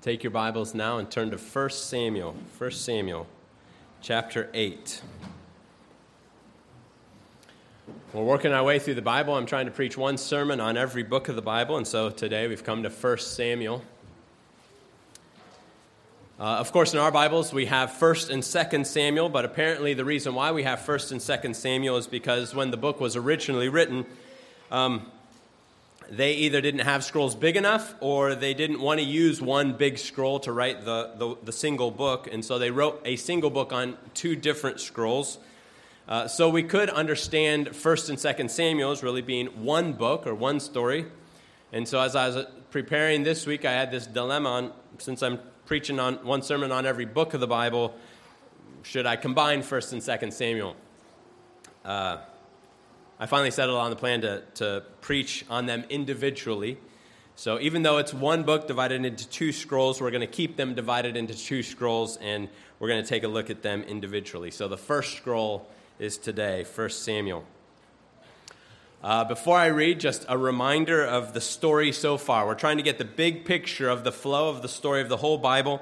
Take your Bibles now and turn to 1 Samuel chapter 8. We're working our way through the Bible. I'm trying to preach one sermon on every book of the Bible, and so today we've come to 1 Samuel. Of course, in our Bibles, we have 1 and 2 Samuel, but apparently the reason why we have 1 and 2 Samuel is because when the book was originally written, they either didn't have scrolls big enough or they didn't want to use one big scroll to write the single book, and so they wrote a single book on two different scrolls. So we could understand 1 and 2 Samuel as really being one book or one story. And so as I was preparing this week, I had this dilemma since I'm preaching on one sermon on every book of the Bible, should I combine 1 and 2 Samuel? I finally settled on the plan to preach on them individually. So even though it's one book divided into two scrolls, we're going to keep them divided into two scrolls, and we're going to take a look at them individually. So the first scroll is today, 1 Samuel. Before I read, just a reminder of the story so far. We're trying to get the big picture of the flow of the story of the whole Bible.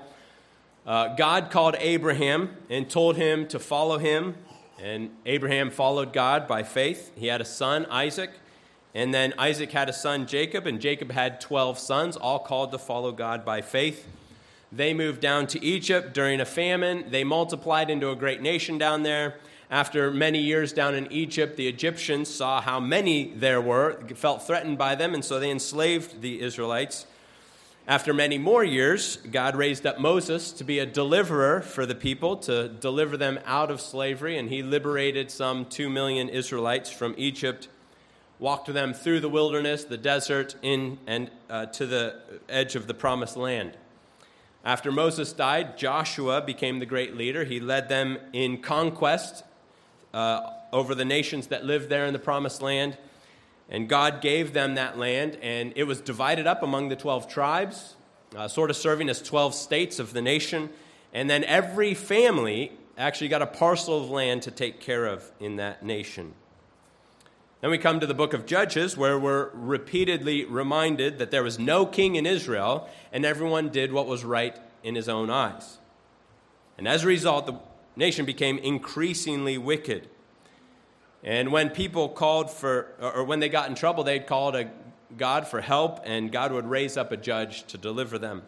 God called Abraham and told him to follow him. And Abraham followed God by faith. He had a son, Isaac, and then Isaac had a son, Jacob, and Jacob had 12 sons, all called to follow God by faith. They moved down to Egypt during a famine. They multiplied into a great nation down there. After many years down in Egypt, the Egyptians saw how many there were, felt threatened by them, and so they enslaved the Israelites. After many more years, God raised up Moses to be a deliverer for the people, to deliver them out of slavery, and he liberated some 2 million Israelites from Egypt, walked them through the wilderness, the desert, in and to the edge of the promised land. After Moses died, Joshua became the great leader. He led them in conquest over the nations that lived there in the promised land. And God gave them that land, and it was divided up among the 12 tribes, sort of serving as 12 states of the nation. And then every family actually got a parcel of land to take care of in that nation. Then we come to the book of Judges, where we're repeatedly reminded that there was no king in Israel, and everyone did what was right in his own eyes. And as a result, the nation became increasingly wicked. And when people called or when they got in trouble, they'd call to God for help, and God would raise up a judge to deliver them.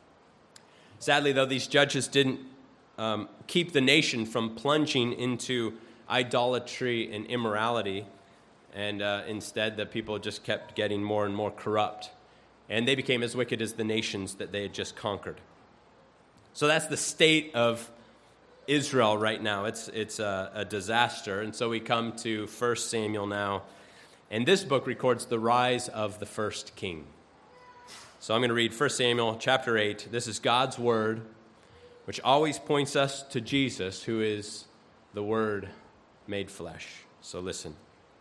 Sadly, though, these judges didn't keep the nation from plunging into idolatry and immorality, and instead the people just kept getting more and more corrupt, and they became as wicked as the nations that they had just conquered. So that's the state of Israel right now. It's a disaster. And so we come to 1 Samuel now. And this book records the rise of the first king. So I'm going to read 1 Samuel chapter 8. This is God's word, which always points us to Jesus, who is the Word made flesh. So listen.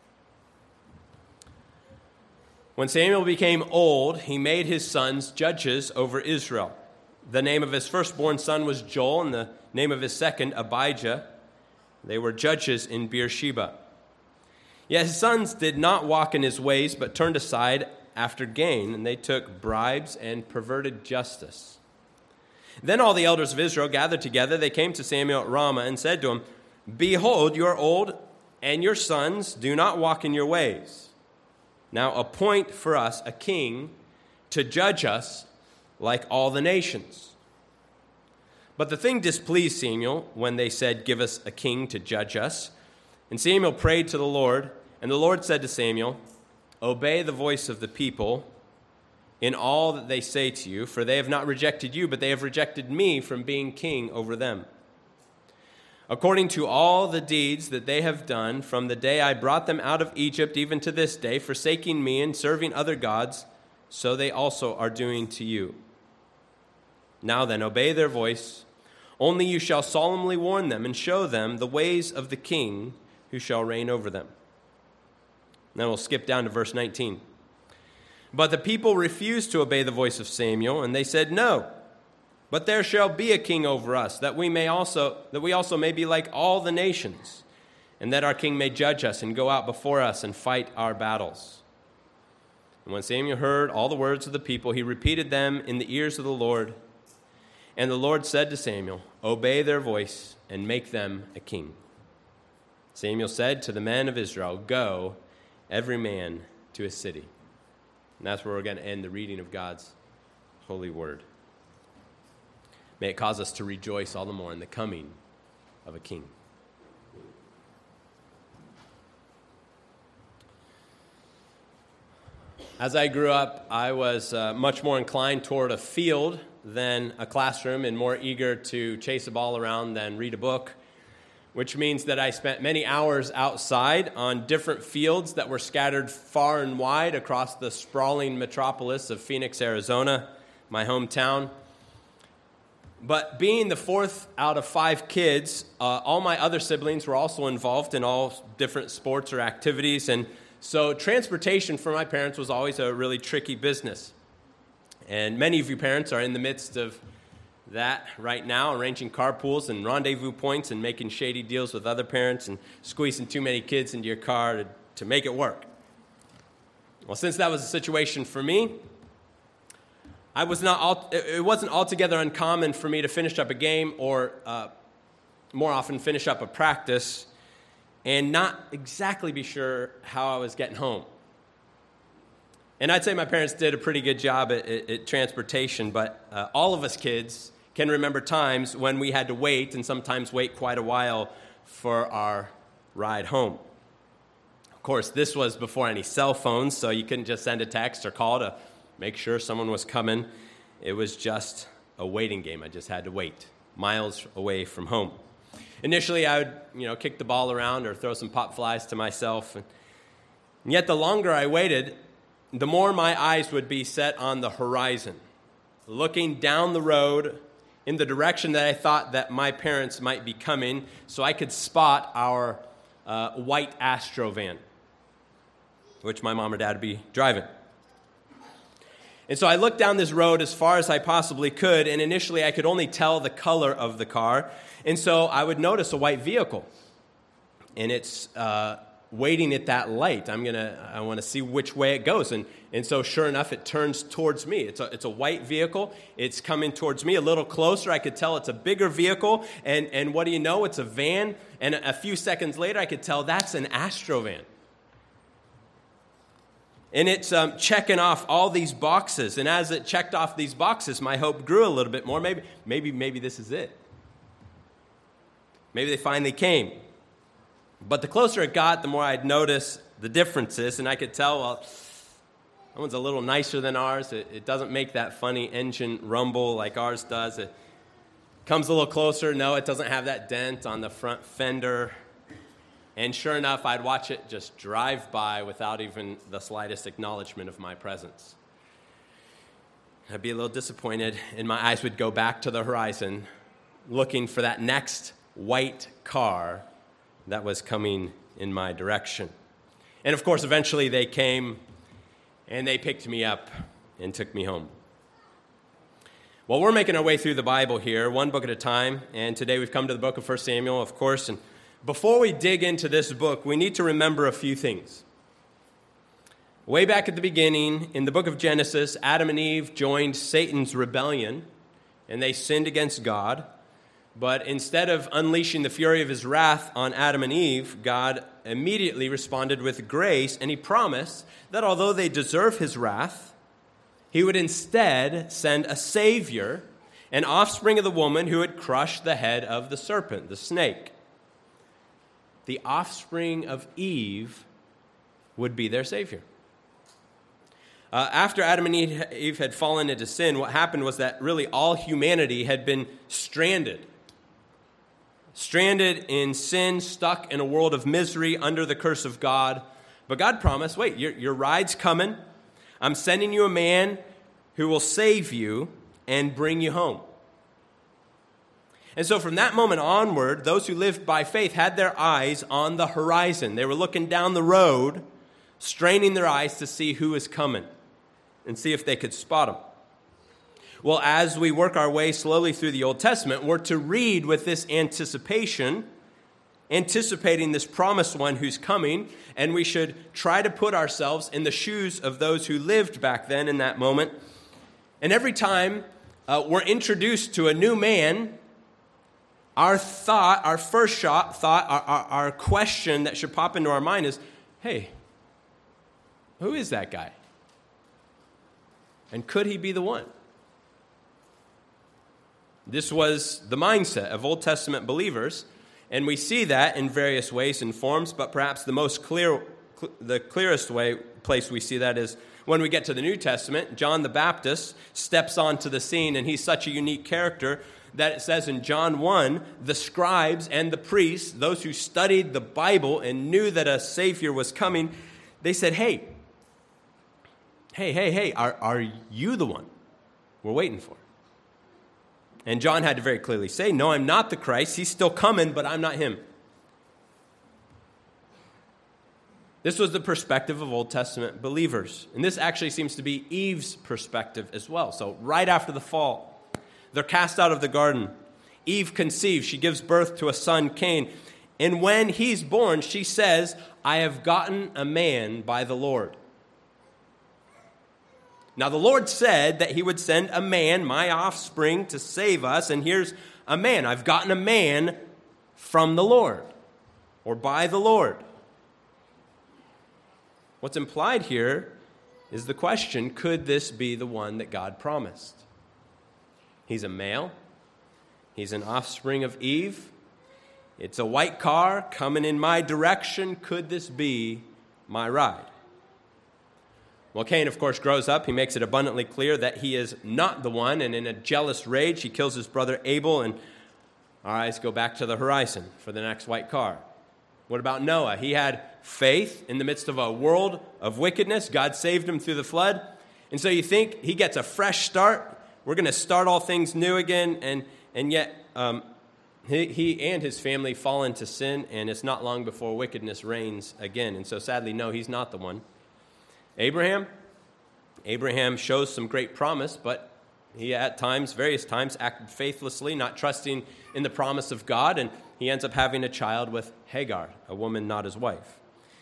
When Samuel became old, he made his sons judges over Israel. The name of his firstborn son was Joel, and the name of his second, Abijah. They were judges in Beersheba. Yet his sons did not walk in his ways, but turned aside after gain, and they took bribes and perverted justice. Then all the elders of Israel gathered together. They came to Samuel at Ramah and said to him, "Behold, you are old, and your sons do not walk in your ways. Now appoint for us a king to judge us like all the nations." But the thing displeased Samuel when they said, "Give us a king to judge us." And Samuel prayed to the Lord, and the Lord said to Samuel, "Obey the voice of the people in all that they say to you, for they have not rejected you, but they have rejected me from being king over them. According to all the deeds that they have done from the day I brought them out of Egypt even to this day, forsaking me and serving other gods, so they also are doing to you. Now then, obey their voice. Only you shall solemnly warn them and show them the ways of the king who shall reign over them." Then we'll skip down to verse 19. But the people refused to obey the voice of Samuel, and they said, "No, but there shall be a king over us, that we also may be like all the nations, and that our king may judge us and go out before us and fight our battles." And when Samuel heard all the words of the people, he repeated them in the ears of the Lord, And the Lord said to Samuel, obey their voice and make them a king. Samuel said to the men of Israel, go, every man to his city. And that's where we're going to end the reading of God's holy word. May it cause us to rejoice all the more in the coming of a king. As I grew up, I was much more inclined toward a field than a classroom and more eager to chase a ball around than read a book, which means that I spent many hours outside on different fields that were scattered far and wide across the sprawling metropolis of Phoenix, Arizona, my hometown. But being the fourth out of 5 kids, all my other siblings were also involved in all different sports or activities, and so transportation for my parents was always a really tricky business. And many of you parents are in the midst of that right now, arranging carpools and rendezvous points and making shady deals with other parents and squeezing too many kids into your car to make it work. Well, since that was the situation for me, it wasn't altogether uncommon for me to finish up a game or more often finish up a practice and not exactly be sure how I was getting home. And I'd say my parents did a pretty good job at transportation, but all of us kids can remember times when we had to wait, and sometimes wait quite a while, for our ride home. Of course, this was before any cell phones, so you couldn't just send a text or call to make sure someone was coming. It was just a waiting game. I just had to wait, miles away from home. Initially, I would, kick the ball around or throw some pop flies to myself. And yet, the longer I waited, the more my eyes would be set on the horizon, looking down the road in the direction that I thought that my parents might be coming, so I could spot our white Astro van, which my mom or dad would be driving. And so I looked down this road as far as I possibly could, and initially I could only tell the color of the car, and so I would notice a white vehicle, and it's waiting at that light. I want to see which way it goes, and so sure enough, it turns towards me. It's a white vehicle. It's coming towards me a little closer. I could tell it's a bigger vehicle, and what do you know? It's a van, and a few seconds later, I could tell that's an Astro van. And it's checking off all these boxes, and as it checked off these boxes, my hope grew a little bit more. Maybe this is it. Maybe they finally came. But the closer it got, the more I'd notice the differences, and I could tell, well, that one's a little nicer than ours. It doesn't make that funny engine rumble like ours does. It comes a little closer. No, it doesn't have that dent on the front fender. And sure enough, I'd watch it just drive by without even the slightest acknowledgement of my presence. I'd be a little disappointed, and my eyes would go back to the horizon, looking for that next white car that was coming in my direction. And of course, eventually they came, and they picked me up and took me home. Well, we're making our way through the Bible here, one book at a time, and today we've come to the book of 1 Samuel, of course, and before we dig into this book, we need to remember a few things. Way back at the beginning, in the book of Genesis, Adam and Eve joined Satan's rebellion, and they sinned against God. But instead of unleashing the fury of his wrath on Adam and Eve, God immediately responded with grace, and he promised that although they deserve his wrath, he would instead send a Savior, an offspring of the woman who had crushed the head of the serpent, the snake. The offspring of Eve would be their Savior. After Adam and Eve had fallen into sin, what happened was that really all humanity had been stranded in sin, stuck in a world of misery under the curse of God. But God promised, wait, your ride's coming. I'm sending you a man who will save you and bring you home. And so from that moment onward, those who lived by faith had their eyes on the horizon. They were looking down the road, straining their eyes to see who is coming and see if they could spot him. Well, as we work our way slowly through the Old Testament, we're to read with this anticipation, anticipating this promised one who's coming, and we should try to put ourselves in the shoes of those who lived back then in that moment. And every time we're introduced to a new man, our first thought, our question that should pop into our mind is, hey, who is that guy? And could he be the one? This was the mindset of Old Testament believers, and we see that in various ways and forms, but perhaps the clearest place we see that is when we get to the New Testament. John the Baptist steps onto the scene, and he's such a unique character that it says in John 1, the scribes and the priests, those who studied the Bible and knew that a Savior was coming, they said, hey, are you the one we're waiting for? And John had to very clearly say, no, I'm not the Christ. He's still coming, but I'm not him. This was the perspective of Old Testament believers. And this actually seems to be Eve's perspective as well. So right after the fall, they're cast out of the garden. Eve conceives. She gives birth to a son, Cain. And when he's born, she says, I have gotten a man by the Lord. Now, the Lord said that he would send a man, my offspring, to save us. And here's a man. I've gotten a man from the Lord, or by the Lord. What's implied here is the question, could this be the one that God promised? He's a male. He's an offspring of Eve. It's a white car coming in my direction. Could this be my ride? Well, Cain, of course, grows up. He makes it abundantly clear that he is not the one, and in a jealous rage, he kills his brother Abel, and our eyes go back to the horizon for the next white car. What about Noah? He had faith in the midst of a world of wickedness. God saved him through the flood. And so you think he gets a fresh start. We're going to start all things new again, and yet he and his family fall into sin, and it's not long before wickedness reigns again. And so sadly, no, he's not the one. Abraham shows some great promise, but he at times, various times, acted faithlessly, not trusting in the promise of God, and he ends up having a child with Hagar, a woman not his wife.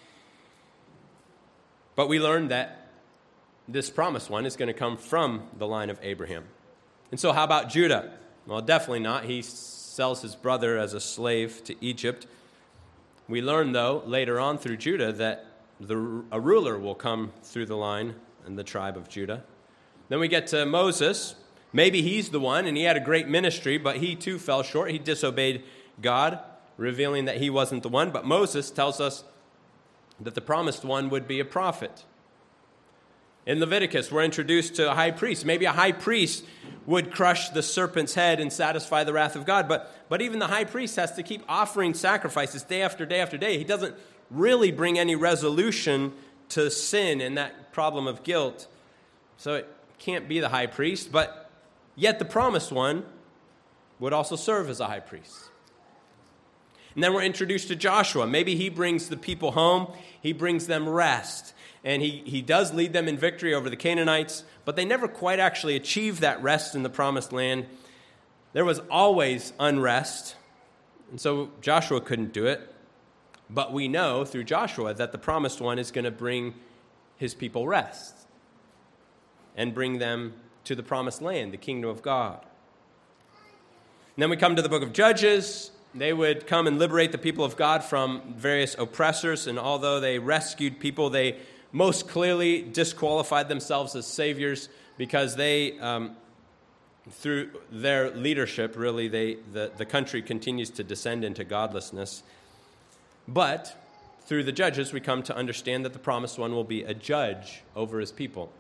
But we learn that this promised one is going to come from the line of Abraham. And so how about Judah? Well, definitely not. He sells his brother as a slave to Egypt. We learn, though, later on through Judah that a ruler will come through the line in the tribe of Judah. Then we get to Moses. Maybe he's the one, and he had a great ministry, but he too fell short. He disobeyed God, revealing that he wasn't the one. But Moses tells us that the promised one would be a prophet. In Leviticus, we're introduced to a high priest. Maybe a high priest would crush the serpent's head and satisfy the wrath of God. But even the high priest has to keep offering sacrifices day after day after day. He doesn't really bring any resolution to sin and that problem of guilt. So it can't be the high priest, but yet the promised one would also serve as a high priest. And then we're introduced to Joshua. Maybe he brings the people home. He brings them rest. And he does lead them in victory over the Canaanites, but they never quite actually achieve that rest in the promised land. There was always unrest, and so Joshua couldn't do it. But we know through Joshua that the promised one is going to bring his people rest and bring them to the promised land, the kingdom of God. And then we come to the book of Judges. They would come and liberate the people of God from various oppressors, and although they rescued people, they most clearly disqualified themselves as saviors because they, through their leadership, really, the country continues to descend into godlessness. But through the Judges, we come to understand that the promised one will be a judge over his people.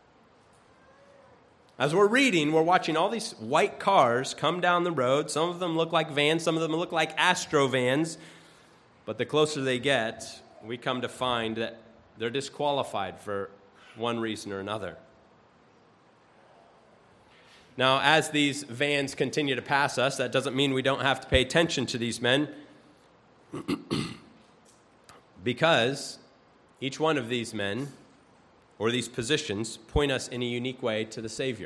As we're reading, we're watching all these white cars come down the road. Some of them look like vans, some of them look like Astro vans. But the closer they get, we come to find that they're disqualified for one reason or another. Now, as these vans continue to pass us, that doesn't mean we don't have to pay attention to these men. Because each one of these men, or these positions, point us in a unique way to the Savior.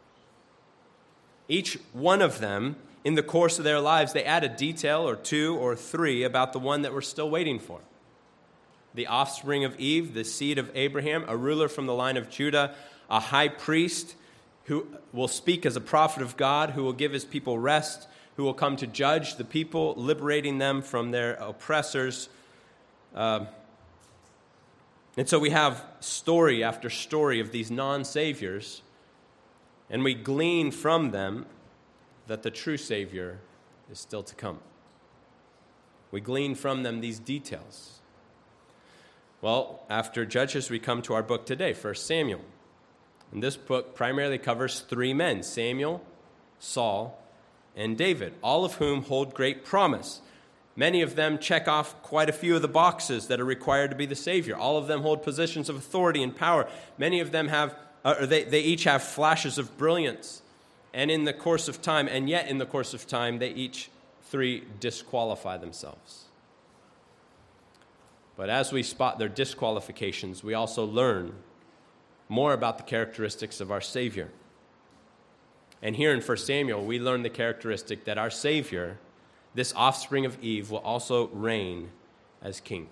Each one of them, in the course of their lives, they add a detail or two or three about the one that we're still waiting for. The offspring of Eve, the seed of Abraham, a ruler from the line of Judah, a high priest, who will speak as a prophet of God, who will give his people rest, who will come to judge the people, liberating them from their oppressors. And so we have story after story of these non-saviors, and we glean from them that the true Savior is still to come. We glean from them these details. Well, after Judges, we come to our book today, 1 Samuel. And this book primarily covers three men, Samuel, Saul, and David, all of whom hold great promise. Many of them check off quite a few of the boxes that are required to be the Savior. All of them hold positions of authority and power. Many of them they each have flashes of brilliance. And in the course of time, they each three disqualify themselves. But as we spot their disqualifications, we also learn more about the characteristics of our Savior. And here in 1 Samuel, we learn the characteristic that our Savior, this offspring of Eve, will also reign as king.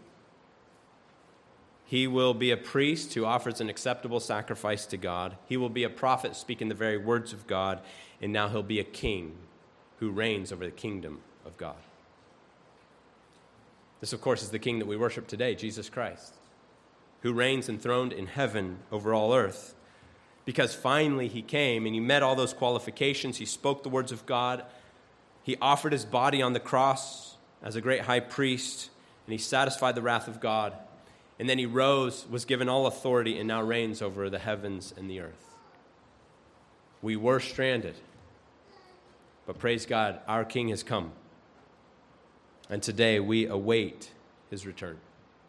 He will be a priest who offers an acceptable sacrifice to God. He will be a prophet speaking the very words of God. And now he'll be a king who reigns over the kingdom of God. This, of course, is the king that we worship today, Jesus Christ, who reigns enthroned in heaven over all earth. Because finally he came and he met all those qualifications. He spoke the words of God. He offered his body on the cross as a great high priest, and he satisfied the wrath of God. And then he rose, was given all authority, and now reigns over the heavens and the earth. We were stranded, but praise God, our King has come. And today we await his return.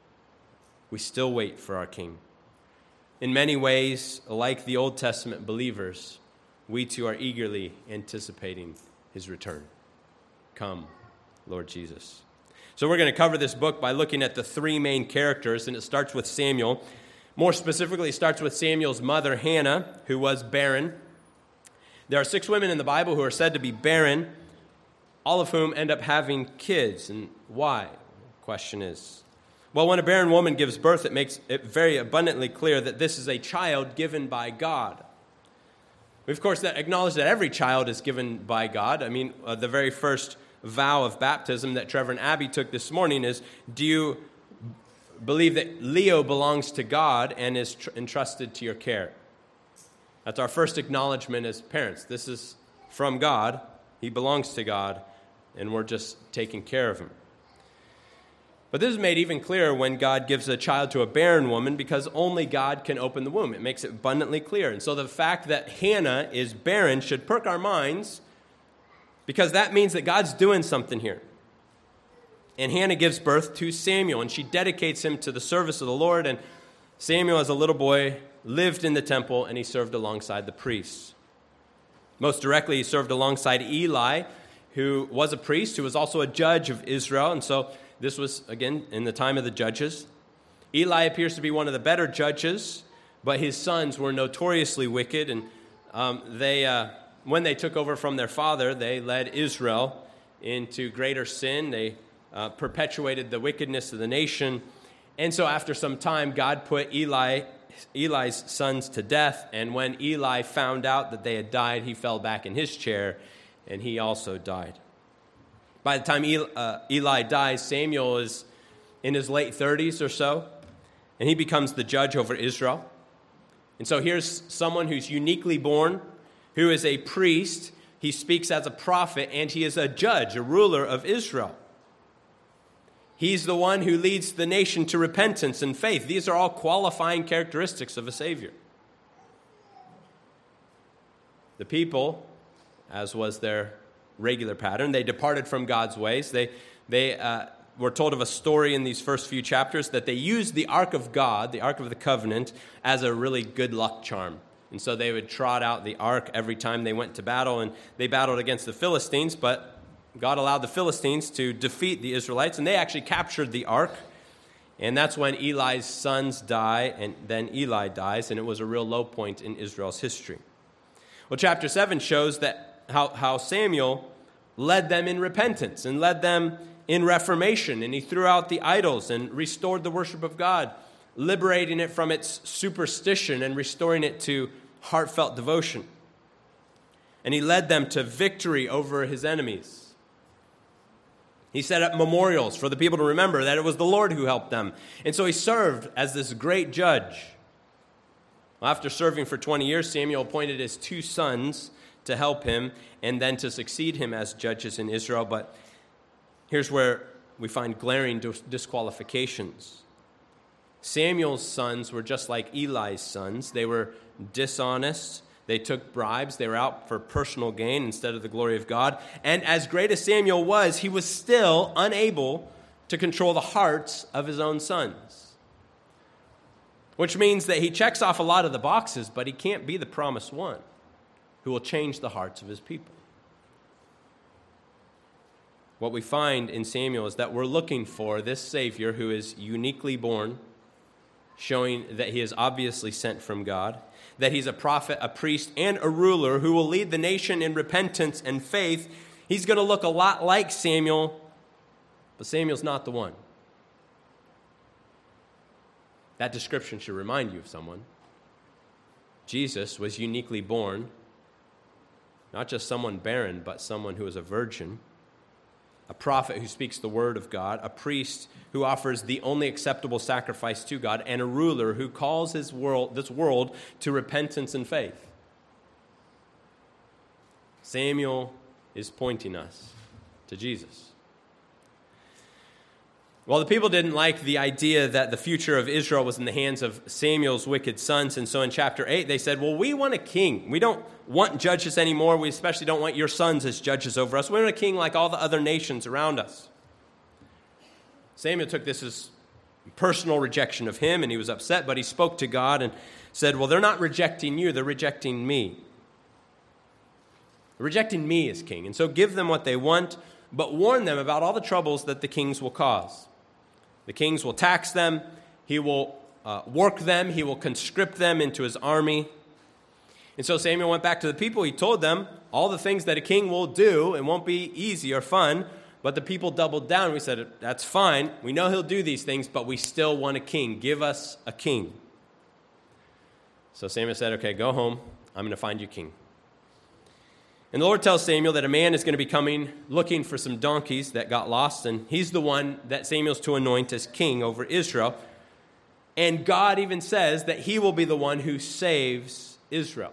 We still wait for our King. In many ways, like the Old Testament believers, we too are eagerly anticipating his return. Come, Lord Jesus. So we're going to cover this book by looking at the three main characters, and it starts with Samuel. More specifically, it starts with Samuel's mother, Hannah, who was barren. There are 6 women in the Bible who are said to be barren, all of whom end up having kids. And why? The question is, well, when a barren woman gives birth, it makes it very abundantly clear that this is a child given by God. We, of course, acknowledge that every child is given by God. I mean, the very first vow of baptism that Trevor and Abby took this morning is, do you believe that Leo belongs to God and is entrusted to your care? That's our first acknowledgement as parents. This is from God. He belongs to God, and we're just taking care of him. But this is made even clearer when God gives a child to a barren woman, because only God can open the womb. It makes it abundantly clear. And so the fact that Hannah is barren should perk our minds, because that means that God's doing something here. And Hannah gives birth to Samuel, and she dedicates him to the service of the Lord. And Samuel, as a little boy, lived in the temple, and he served alongside the priests. Most directly, he served alongside Eli, who was a priest, who was also a judge of Israel. And so this was, again, in the time of the judges. Eli appears to be one of the better judges, but his sons were notoriously wicked, and when they took over from their father, they led Israel into greater sin. They perpetuated the wickedness of the nation. And so after some time, God put Eli's sons to death, and when Eli found out that they had died, he fell back in his chair, and he also died. By the time Eli dies, Samuel is in his late 30s or so, and he becomes the judge over Israel. And so here's someone who's uniquely born, who is a priest. He speaks as a prophet, and he is a judge, a ruler of Israel. He's the one who leads the nation to repentance and faith. These are all qualifying characteristics of a Savior. The people, as was their regular pattern, they departed from God's ways. They were told of a story in these first few chapters that they used the Ark of God, the Ark of the Covenant, as a really good luck charm. And so they would trot out the Ark every time they went to battle, and they battled against the Philistines, but God allowed the Philistines to defeat the Israelites, and they actually captured the Ark. And that's when Eli's sons die, and then Eli dies, and it was a real low point in Israel's history. Well, chapter 7 shows that how Samuel led them in repentance and led them in reformation, and he threw out the idols and restored the worship of God, liberating it from its superstition and restoring it to heartfelt devotion. and he led them to victory over his enemies. He set up memorials for the people to remember that it was the Lord who helped them. And so he served as this great judge. After serving for 20 years, Samuel appointed his 2 sons to help him and then to succeed him as judges in Israel. But here's where we find glaring disqualifications. Samuel's sons were just like Eli's sons. They were dishonest. They took bribes. They were out for personal gain instead of the glory of God. And as great as Samuel was, he was still unable to control the hearts of his own sons. Which means that he checks off a lot of the boxes, but he can't be the promised one who will change the hearts of his people. What we find in Samuel is that we're looking for this Savior who is uniquely born, showing that he is obviously sent from God, that he's a prophet, a priest, and a ruler who will lead the nation in repentance and faith. He's going to look a lot like Samuel, but Samuel's not the one. That description should remind you of someone. Jesus was uniquely born, not just someone barren, but someone who is a virgin, a prophet who speaks the word of God, a priest who offers the only acceptable sacrifice to God, and a ruler who calls this world to repentance and faith. Samuel is pointing us to Jesus. Well, the people didn't like the idea that the future of Israel was in the hands of Samuel's wicked sons, and so in chapter 8 they said, well, we want a king. We don't want judges anymore. We especially don't want your sons as judges over us. We want a king like all the other nations around us. Samuel took this as personal rejection of him, and he was upset, but he spoke to God and said, well, they're not rejecting you, they're rejecting me. They're rejecting me as king, and so give them what they want, but warn them about all the troubles that the kings will cause. The kings will tax them, he will work them, he will conscript them into his army. And so Samuel went back to the people, he told them all the things that a king will do. It won't be easy or fun, but the people doubled down. We said, that's fine, we know he'll do these things, but we still want a king. Give us a king. So Samuel said, okay, go home, I'm going to find you a king. And the Lord tells Samuel that a man is going to be coming looking for some donkeys that got lost, and he's the one that Samuel's to anoint as king over Israel. And God even says that he will be the one who saves Israel.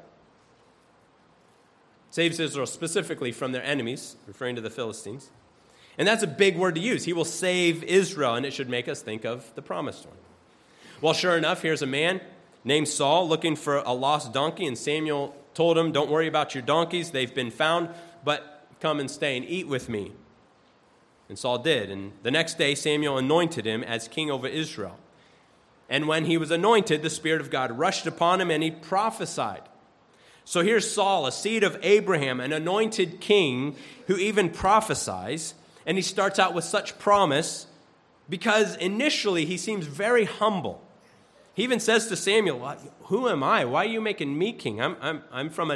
Saves Israel specifically from their enemies, referring to the Philistines. And that's a big word to use. He will save Israel, and it should make us think of the promised one. Well, sure enough, here's a man named Saul looking for a lost donkey, and Samuel told him, don't worry about your donkeys, they've been found, but come and stay and eat with me. And Saul did, and the next day Samuel anointed him as king over Israel. And when he was anointed, the Spirit of God rushed upon him, and he prophesied. So here's Saul, a seed of Abraham, an anointed king who even prophesies, and he starts out with such promise because initially he seems very humble. He even says to Samuel, who am I? Why are you making me king? I'm from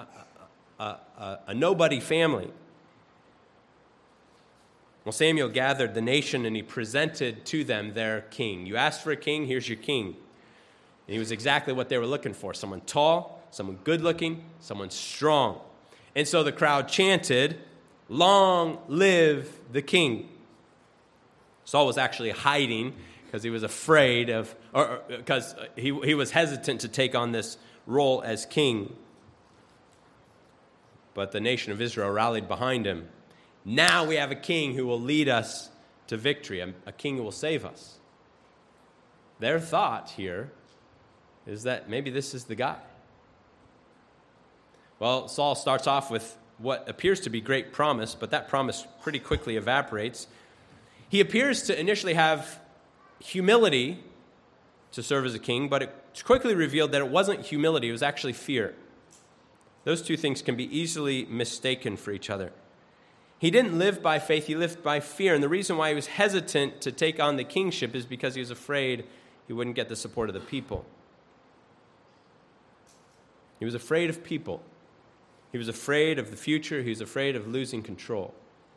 a nobody family. Well, Samuel gathered the nation and he presented to them their king. You asked for a king, here's your king. And he was exactly what they were looking for. Someone tall, someone good looking, someone strong. And so the crowd chanted, long live the king. Saul was actually hiding because he was afraid of, or because he was hesitant to take on this role as king. But the nation of Israel rallied behind him. Now we have a king who will lead us to victory, a king who will save us. Their thought here is that maybe this is the guy. Well, Saul starts off with what appears to be great promise, but that promise pretty quickly evaporates. He appears to initially have humility to serve as a king, but it's quickly revealed that it wasn't humility, it was actually fear. Those two things can be easily mistaken for each other. He didn't live by faith, he lived by fear, and the reason why he was hesitant to take on the kingship is because he was afraid he wouldn't get the support of the people. He was afraid of people. He was afraid of the future. He was afraid of losing control.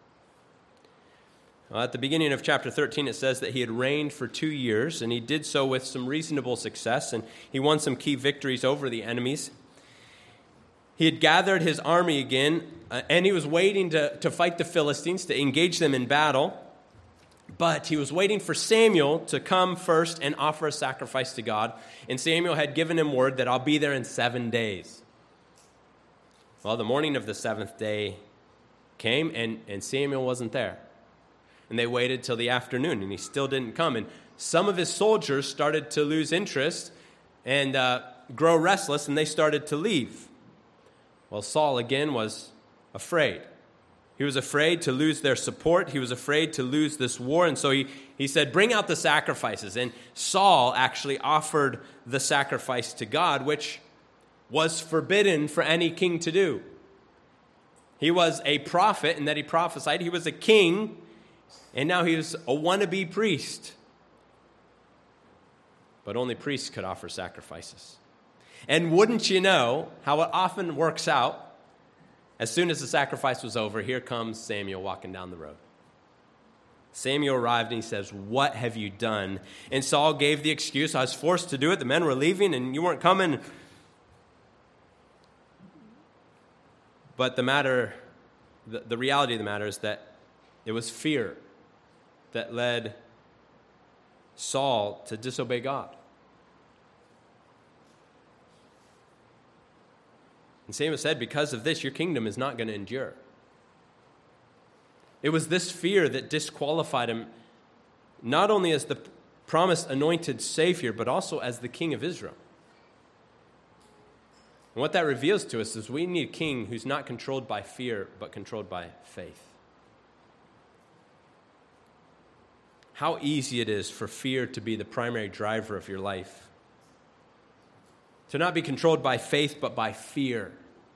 At the beginning of chapter 13, it says that he had reigned for 2 years, and he did so with some reasonable success, and he won some key victories over the enemies. He had gathered his army again, and he was waiting to fight the Philistines, to engage them in battle. But he was waiting for Samuel to come first and offer a sacrifice to God. And Samuel had given him word that I'll be there in 7 days. Well, the morning of the 7th day came, and Samuel wasn't there. And they waited till the afternoon, and he still didn't come. And some of his soldiers started to lose interest and grow restless, and they started to leave. Well, Saul again was afraid. He was afraid to lose their support. He was afraid to lose this war. And so he said, bring out the sacrifices. And Saul actually offered the sacrifice to God, which was forbidden for any king to do. He was a prophet in that he prophesied. He was a king, and now he was a wannabe priest. But only priests could offer sacrifices. And wouldn't you know how it often works out? As soon as the sacrifice was over, here comes Samuel walking down the road. Samuel arrived and he says, what have you done? And Saul gave the excuse, I was forced to do it. The men were leaving and you weren't coming. But the reality of the matter is that it was fear that led Saul to disobey God. And Samuel said, because of this, your kingdom is not going to endure. It was this fear that disqualified him not only as the promised anointed Savior, but also as the King of Israel. And what that reveals to us is we need a king who's not controlled by fear, but controlled by faith. How easy it is for fear to be the primary driver of your life. To not be controlled by faith, but by fear.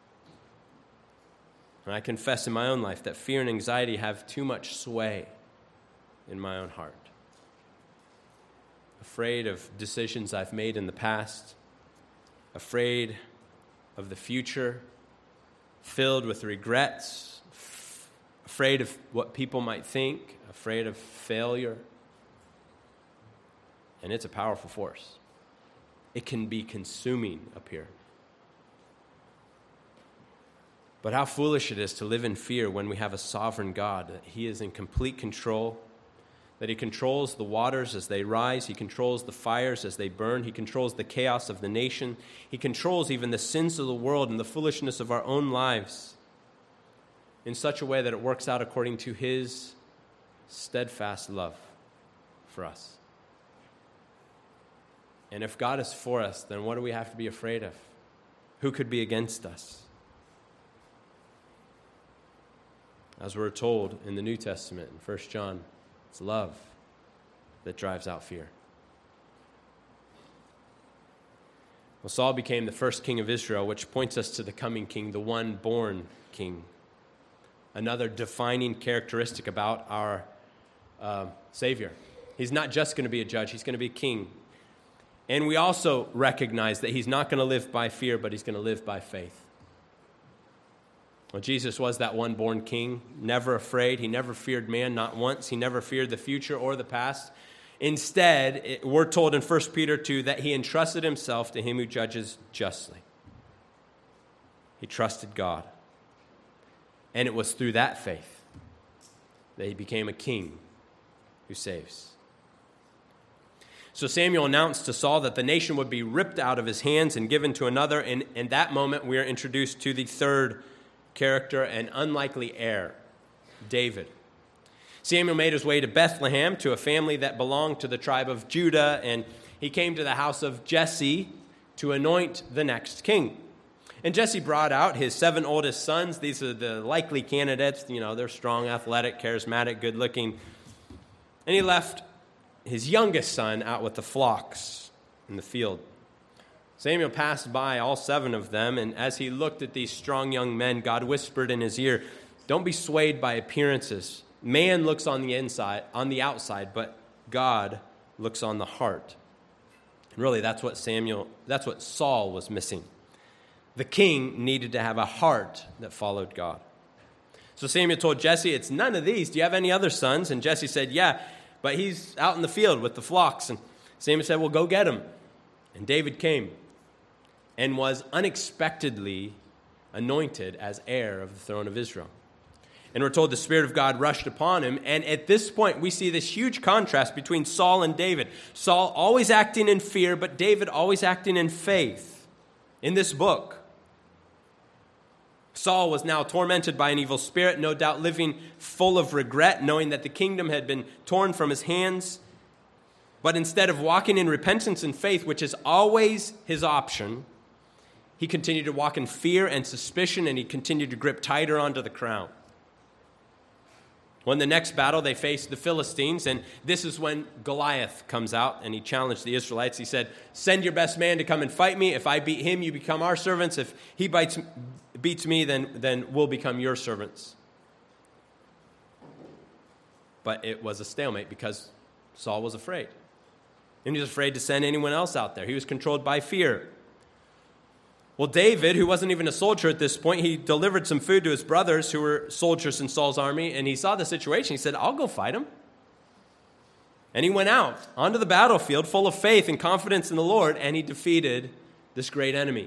And I confess in my own life that fear and anxiety have too much sway in my own heart. Afraid of decisions I've made in the past. Afraid of the future. Filled with regrets. Afraid of what people might think. Afraid of failure. And it's a powerful force. It can be consuming up here. But how foolish it is to live in fear when we have a sovereign God, that He is in complete control, that He controls the waters as they rise, He controls the fires as they burn, He controls the chaos of the nation, He controls even the sins of the world and the foolishness of our own lives in such a way that it works out according to His steadfast love for us. And if God is for us, then what do we have to be afraid of? Who could be against us? As we're told in the New Testament, in 1 John, it's love that drives out fear. Well, Saul became the first king of Israel, which points us to the coming king, the one born king. Another defining characteristic about our Savior. He's not just going to be a judge, he's going to be a king. And we also recognize that he's not going to live by fear, but he's going to live by faith. Well, Jesus was that one born king, never afraid. He never feared man, not once. He never feared the future or the past. Instead, we're told in 1 Peter 2 that he entrusted himself to him who judges justly. He trusted God. And it was through that faith that he became a king who saves. So Samuel announced to Saul that the nation would be ripped out of his hands and given to another. And in that moment, we are introduced to the third character and unlikely heir, David. Samuel made his way to Bethlehem, to a family that belonged to the tribe of Judah, and he came to the house of Jesse to anoint the next king. And Jesse brought out his 7 oldest sons. These are the likely candidates. You know, they're strong, athletic, charismatic, good-looking. And he left his youngest son out with the flocks in the field. Samuel passed by all 7 of them, and as he looked at these strong young men, God whispered in his ear, "Don't be swayed by appearances. Man looks on the outside, but God looks on the heart." And really, that's what Saul was missing. The king needed to have a heart that followed God. So Samuel told Jesse, "It's none of these. Do you have any other sons?" And Jesse said, "Yeah, but he's out in the field with the flocks." And Samuel said, "Well, go get him." And David came and was unexpectedly anointed as heir of the throne of Israel. And we're told the Spirit of God rushed upon him. And at this point, we see this huge contrast between Saul and David. Saul always acting in fear, but David always acting in faith. In this book, Saul was now tormented by an evil spirit, no doubt living full of regret, knowing that the kingdom had been torn from his hands. But instead of walking in repentance and faith, which is always his option, he continued to walk in fear and suspicion, and he continued to grip tighter onto the crown. When the next battle, they faced the Philistines, and this is when Goliath comes out, and he challenged the Israelites. He said, "Send your best man to come and fight me. If I beat him, you become our servants. If he beats me, then we'll become your servants." But it was a stalemate because Saul was afraid. And he was afraid to send anyone else out there. He was controlled by fear. Well, David, who wasn't even a soldier at this point, he delivered some food to his brothers who were soldiers in Saul's army, and he saw the situation. He said, "I'll go fight him." And he went out onto the battlefield full of faith and confidence in the Lord, and he defeated this great enemy.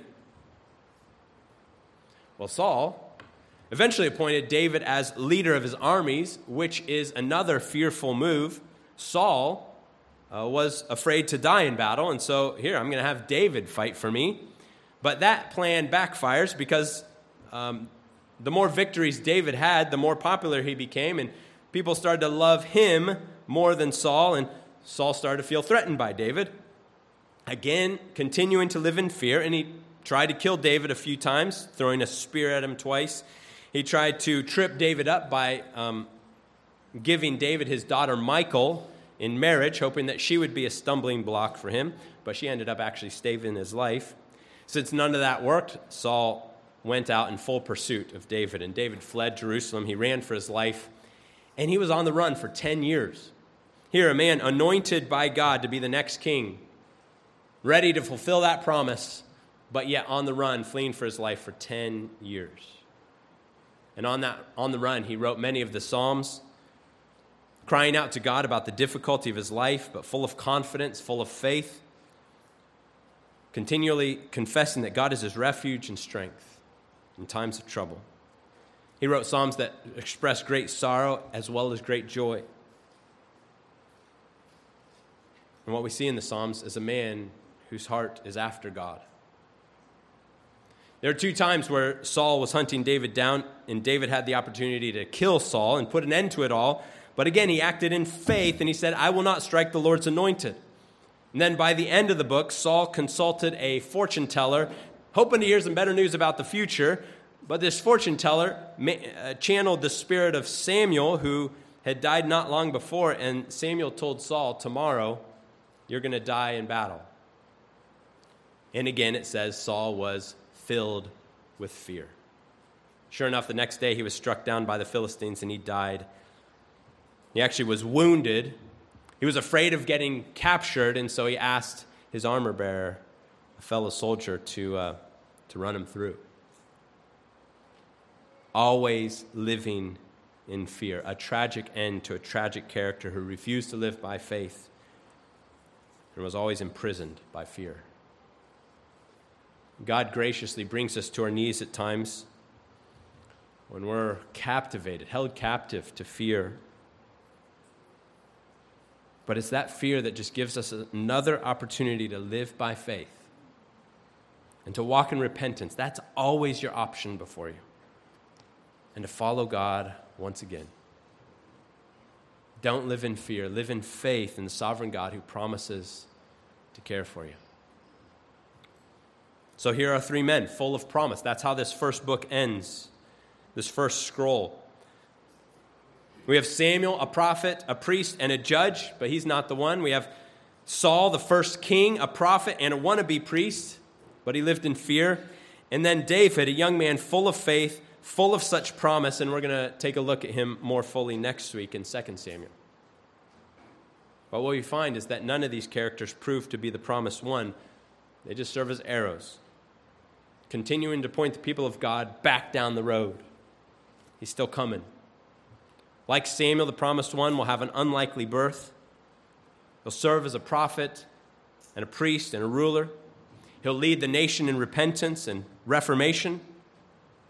Well, Saul eventually appointed David as leader of his armies, which is another fearful move. Saul was afraid to die in battle, and so here, I'm going to have David fight for me. But that plan backfires because the more victories David had, the more popular he became, and people started to love him more than Saul, and Saul started to feel threatened by David. Again, continuing to live in fear, and he tried to kill David a few times, throwing a spear at him twice. He tried to trip David up by giving David his daughter Michal in marriage, hoping that she would be a stumbling block for him, but she ended up actually saving his life. Since none of that worked, Saul went out in full pursuit of David, and David fled Jerusalem. He ran for his life, and he was on the run for 10 years. Here, a man anointed by God to be the next king, ready to fulfill that promise, but yet on the run, fleeing for his life for 10 years. And on the run, he wrote many of the Psalms, crying out to God about the difficulty of his life, but full of confidence, full of faith, continually confessing that God is his refuge and strength in times of trouble. He wrote Psalms that express great sorrow as well as great joy. And what we see in the Psalms is a man whose heart is after God. There are 2 times where Saul was hunting David down, and David had the opportunity to kill Saul and put an end to it all. But again, he acted in faith, and he said, "I will not strike the Lord's anointed." And then by the end of the book, Saul consulted a fortune teller, hoping to hear some better news about the future. But this fortune teller channeled the spirit of Samuel, who had died not long before, and Samuel told Saul, "Tomorrow, you're going to die in battle." And again, it says Saul was filled with fear. Sure enough, the next day he was struck down by the Philistines and he died. He actually was wounded. He was afraid of getting captured, and so he asked his armor bearer, a fellow soldier, to run him through. Always living in fear, a tragic end to a tragic character who refused to live by faith and was always imprisoned by fear. God graciously brings us to our knees at times when we're captivated, held captive to fear. But it's that fear that just gives us another opportunity to live by faith and to walk in repentance. That's always your option before you. And to follow God once again. Don't live in fear. Live in faith in the sovereign God who promises to care for you. So here are 3 men full of promise. That's how this first book ends, this first scroll. We have Samuel, a prophet, a priest, and a judge, but he's not the one. We have Saul, the first king, a prophet, and a wannabe priest, but he lived in fear. And then David, a young man full of faith, full of such promise, and we're going to take a look at him more fully next week in 2 Samuel. But what we find is that none of these characters prove to be the promised one. They just serve as arrows, continuing to point the people of God back down the road. He's still coming. Like Samuel, the promised one will have an unlikely birth. He'll serve as a prophet and a priest and a ruler. He'll lead the nation in repentance and reformation.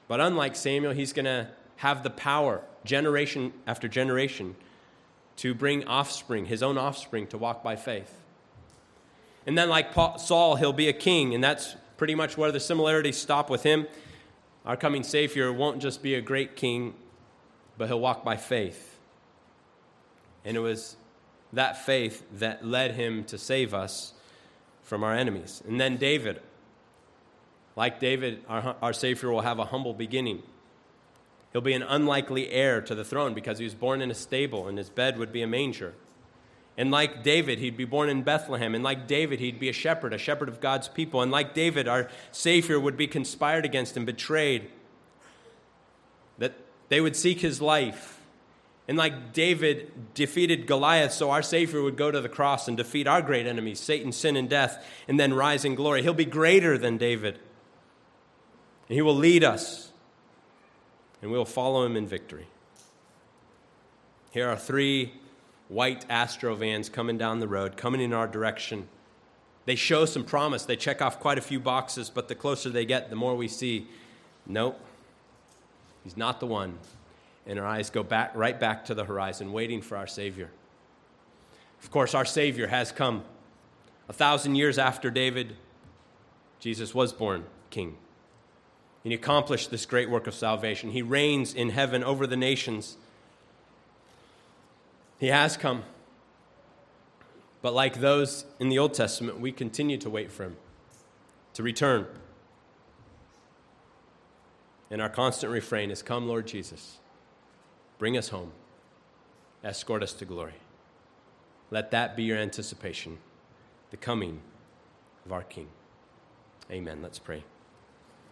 But unlike Samuel, he's going to have the power, generation after generation, to bring offspring, his own offspring, to walk by faith. And then like Saul, he'll be a king, and that's pretty much where the similarities stop with him. Our coming Savior won't just be a great king, but he'll walk by faith. And it was that faith that led him to save us from our enemies. And then David. Like David, our Savior will have a humble beginning. He'll be an unlikely heir to the throne because he was born in a stable and his bed would be a manger. And like David, he'd be born in Bethlehem. And like David, he'd be a shepherd of God's people. And like David, our Savior would be conspired against and betrayed, that they would seek his life. And like David defeated Goliath, so our Savior would go to the cross and defeat our great enemies, Satan, sin, and death, and then rise in glory. He'll be greater than David. And he will lead us, and we'll follow him in victory. Here are 3 white Astro vans coming down the road, coming in our direction. They show some promise. They check off quite a few boxes, but the closer they get, the more we see, nope, he's not the one. And our eyes go right back to the horizon, waiting for our Savior. Of course, our Savior has come. 1,000 years after David, Jesus was born king. And he accomplished this great work of salvation. He reigns in heaven over the nations. He has come. But like those in the Old Testament, we continue to wait for him to return. And our constant refrain is, "Come, Lord Jesus. Bring us home. Escort us to glory." Let that be your anticipation, the coming of our King. Amen. Let's pray.